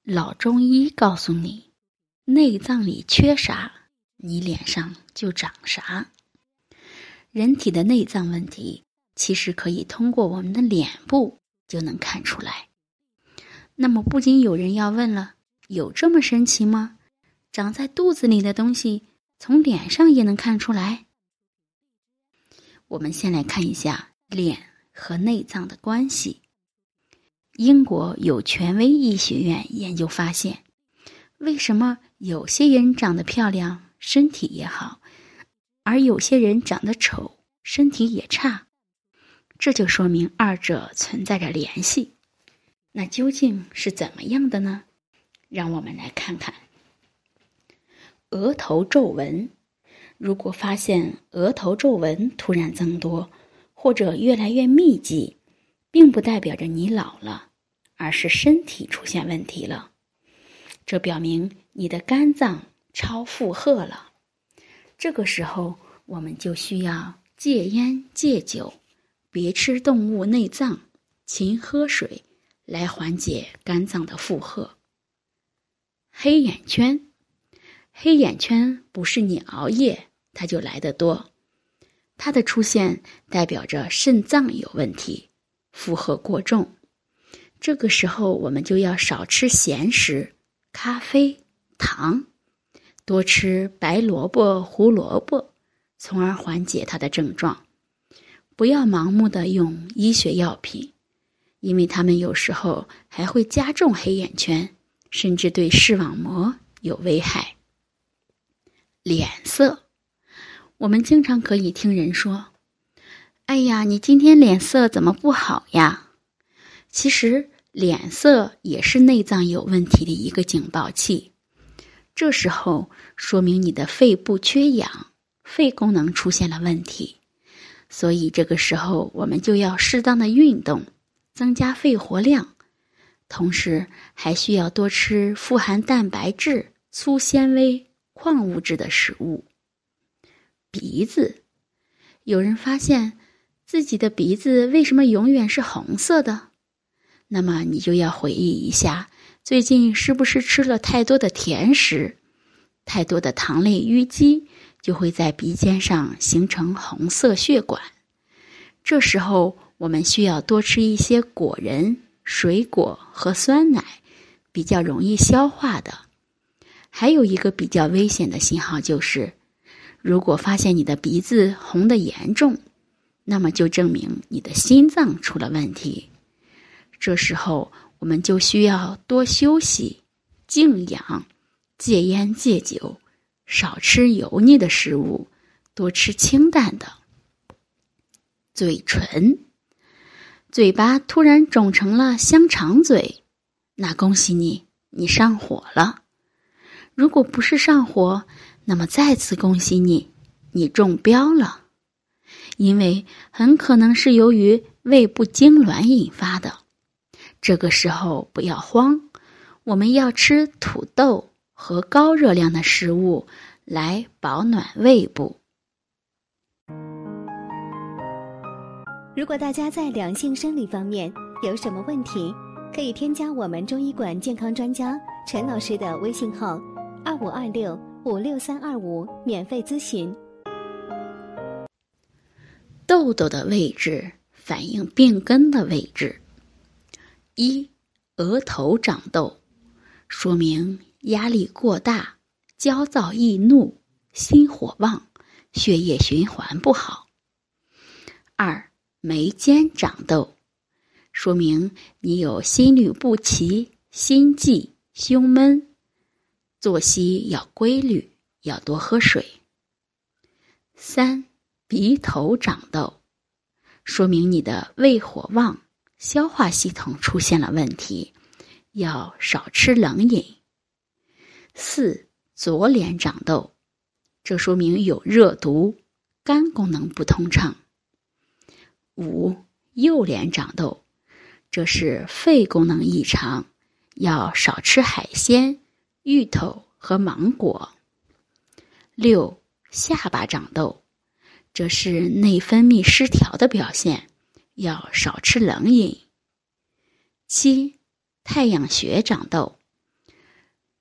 老中医告诉你，内脏里缺啥，你脸上就长啥。人体的内脏问题，其实可以通过我们的脸部就能看出来。那么不仅有人要问了，有这么神奇吗？长在肚子里的东西，从脸上也能看出来？我们先来看一下脸和内脏的关系。英国有权威医学院研究发现，为什么有些人长得漂亮，身体也好，而有些人长得丑，身体也差？这就说明二者存在着联系。那究竟是怎么样的呢？让我们来看看。额头皱纹，如果发现额头皱纹突然增多，或者越来越密集，并不代表着你老了，而是身体出现问题了。这表明你的肝脏超负荷了。这个时候，我们就需要戒烟戒酒，别吃动物内脏，勤喝水，来缓解肝脏的负荷。黑眼圈，黑眼圈不是你熬夜它就来得多，它的出现代表着肾脏有问题，负荷过重。这个时候我们就要少吃咸食、咖啡、糖，多吃白萝卜、胡萝卜，从而缓解它的症状。不要盲目的用医学药品，因为它们有时候还会加重黑眼圈，甚至对视网膜有危害。脸色，我们经常可以听人说，哎呀，你今天脸色怎么不好呀？其实脸色也是内脏有问题的一个警报器，这时候说明你的肺部缺氧，肺功能出现了问题。所以这个时候我们就要适当的运动，增加肺活量，同时还需要多吃富含蛋白质、粗纤维、矿物质的食物。鼻子，有人发现自己的鼻子为什么永远是红色的？那么你就要回忆一下，最近是不是吃了太多的甜食？太多的糖类淤积就会在鼻尖上形成红色血管。这时候我们需要多吃一些果仁、水果和酸奶，比较容易消化的。还有一个比较危险的信号就是，如果发现你的鼻子红得严重，那么就证明你的心脏出了问题。这时候我们就需要多休息、静养、戒烟戒酒，少吃油腻的食物，多吃清淡的。嘴唇，嘴巴突然肿成了香肠嘴，那恭喜你，你上火了。如果不是上火，那么再次恭喜你，你中标了。因为很可能是由于胃部痉挛引发的。这个时候不要慌，我们要吃土豆和高热量的食物来保暖胃部。 如果大家在两性生理方面有什么问题，可以添加我们中医馆健康专家陈老师的微信号2526-56325免费咨询。 痘痘的位置反映病根的位置。一、额头长痘，说明压力过大，焦躁易怒，心火旺，血液循环不好。二、眉间长痘，说明你有心律不齐、心悸、胸闷，作息要规律，要多喝水。三、鼻头长痘，说明你的胃火旺，消化系统出现了问题，要少吃冷饮。四、左脸长痘，这说明有热毒，肝功能不通畅。五、右脸长痘，这是肺功能异常，要少吃海鲜、芋头和芒果。六、下巴长痘，这是内分泌失调的表现，要少吃冷饮。七、太阳穴长痘，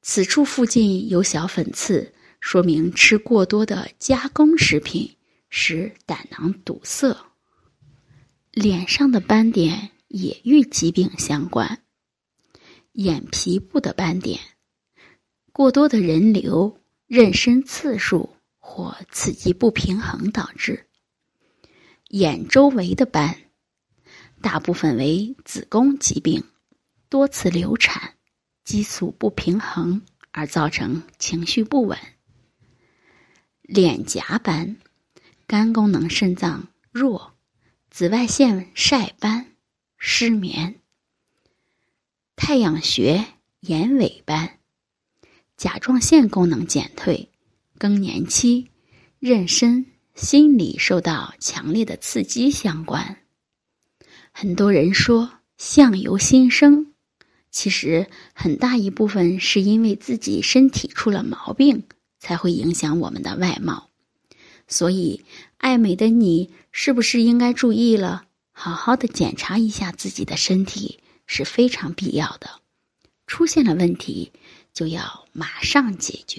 此处附近有小粉刺，说明吃过多的加工食品使胆囊堵塞。脸上的斑点也与疾病相关。眼皮部的斑点，过多的人流、妊娠次数或刺激不平衡导致。眼周围的斑，大部分为子宫疾病、多次流产、激素不平衡而造成情绪不稳。脸颊斑，肝功能肾脏弱、紫外线晒斑、失眠。太阳穴眼尾斑，甲状腺功能减退、更年期、妊娠、心理受到强烈的刺激相关。很多人说相由心生，其实很大一部分是因为自己身体出了毛病，才会影响我们的外貌。所以爱美的你是不是应该注意了，好好的检查一下自己的身体是非常必要的。出现了问题就要马上解决。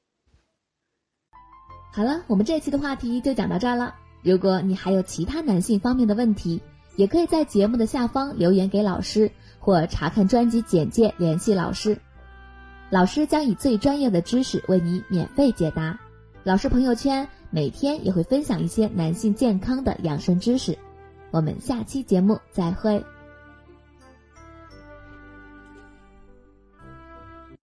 好了，我们这期的话题就讲到这儿了。如果你还有其他男性方面的问题，也可以在节目的下方留言给老师，或查看专辑简介联系老师。老师将以最专业的知识为你免费解答。老师朋友圈每天也会分享一些男性健康的养生知识。我们下期节目再会。